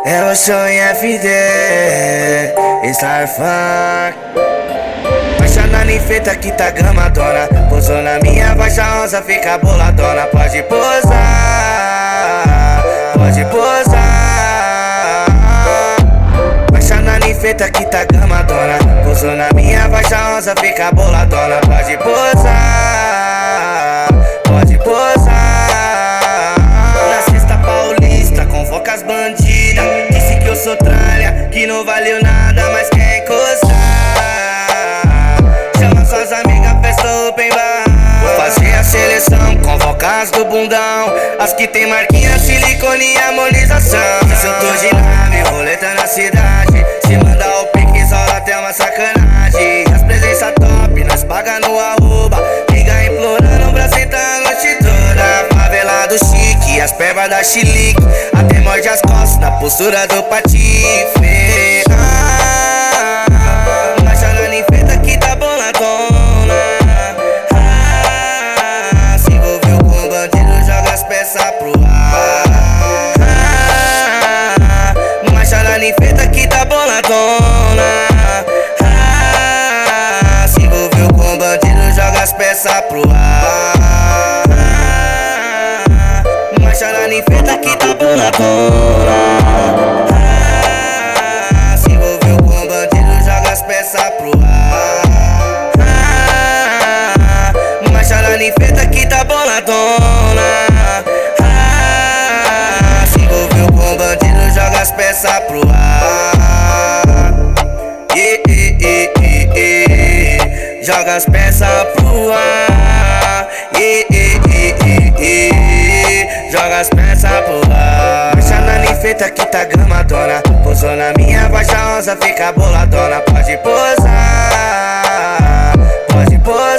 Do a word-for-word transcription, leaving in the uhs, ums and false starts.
É o show em F D, Starfunk. Baixa na ninfeta que tá gramadona. Pousou na minha baixa rosa, fica boladona. Pode posar, pode posar. Baixa na ninfeta que tá gramadona. Pousou na minha baixa rosa, fica boladona. Pode posar, pode posar. Na sexta paulista, convoca as bandidas. Disse que eu sou tralha, que não valeu nada, mas quer encostar. Chama suas amigas, festa open bar. Vou fazer a seleção, convocar as do bundão. As que tem marquinha, silicone e harmonização. Se eu tô de nave, roleta na cidade. Se mandar o pique, rola até uma sacanagem. As presenças top, nós paga no arroba. Liga implorando pra sentar a noite toda. Favelado chique, as pervas da chilique. Até morde as costas, na postura do patife. Ah, baixa na ninfeta que tá boladona. Ah, se envolveu com o bandido, joga as peças pro ar. Ah, baixa na ninfeta que tá boladona. Ah, se envolveu com o bandido, joga as peças pro ar. Baixa na ninfeta que tá boladona. Ah, se envolveu com o bandido, joga as peças pro ar. Ah, baixa na ninfeta que tá boladona. Ah, se envolveu com o bandido, joga as peças pro ar. Yeah, yeah, yeah, yeah, yeah. Joga as peças pro ar. Yeah, yeah, yeah, yeah, yeah. Joga as peças pro ar. Baixa na ninfeta que tá gramadona. Pousou na minha baixa rosa, fica boladona. Pode posar, pode posar.